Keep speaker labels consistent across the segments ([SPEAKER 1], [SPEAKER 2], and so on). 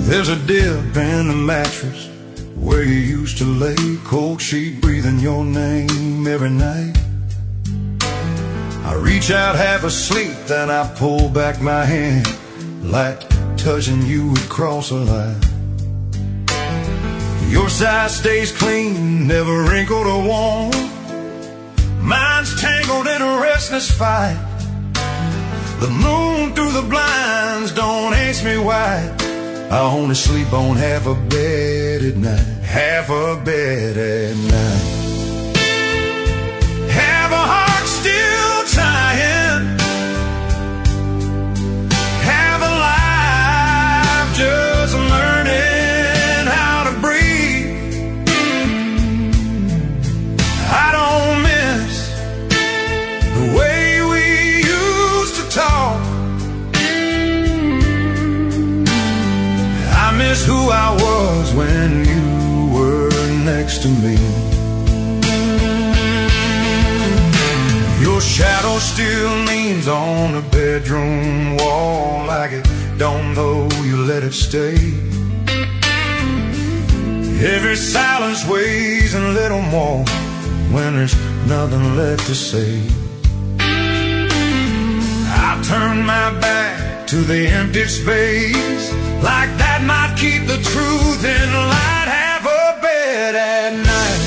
[SPEAKER 1] There's a dip in the mattress where you used to lay, cold sheet breathing your name every night. I reach out half asleep, then I pull back my hand, like touching you would cross a line. Your side stays clean, never wrinkled or worn. Mine's tangled in a restless fight. The moon through the blinds don't ask me why. I only sleep on half a bed at night, half a bed at night. Have a heart still trying, have a life just learning how to breathe. I don't miss the way we used to talk. I miss who I was when you were next to me. Your shadow still leans on the bedroom wall, like it don't know you let it stay. Every silence weighs a little more when there's nothing left to say. I turn my back to the empty space, like that might keep the truth in light. Have a bed at night,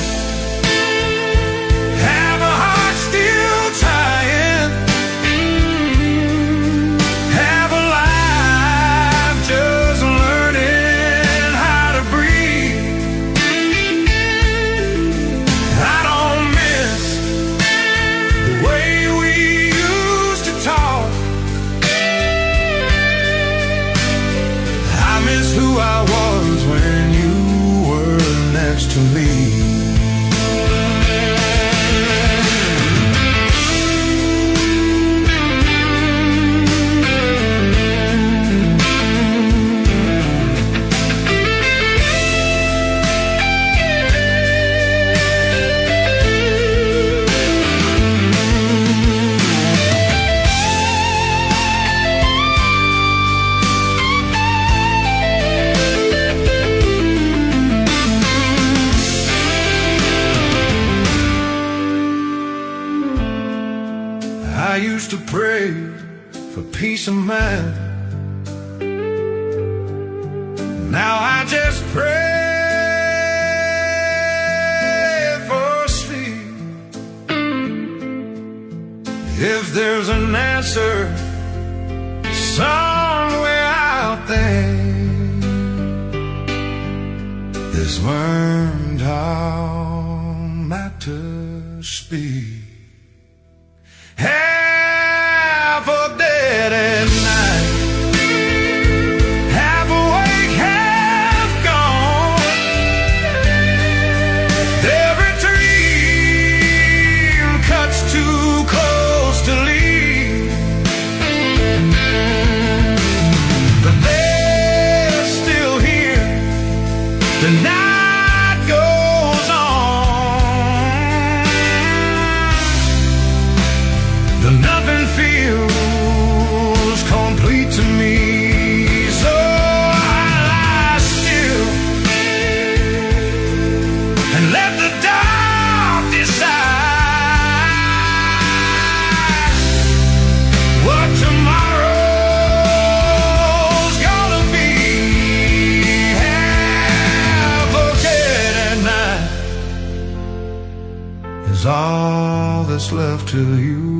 [SPEAKER 1] have a heart still trying, have a life just learning how to breathe. I don't miss the way we used to talk. I miss who I was when you were next to me. I used to pray for peace of mind. Now I just pray for sleep. If there's an answer somewhere out there, this learned how not to speak. Half a dead at night, half awake, half gone. Every dream cuts too close to leave, but they're still here. The night goes on, the nothing feels complete to me. So I lie still and let the dark decide what tomorrow's gonna be. Half a dead at night is all that's left to you.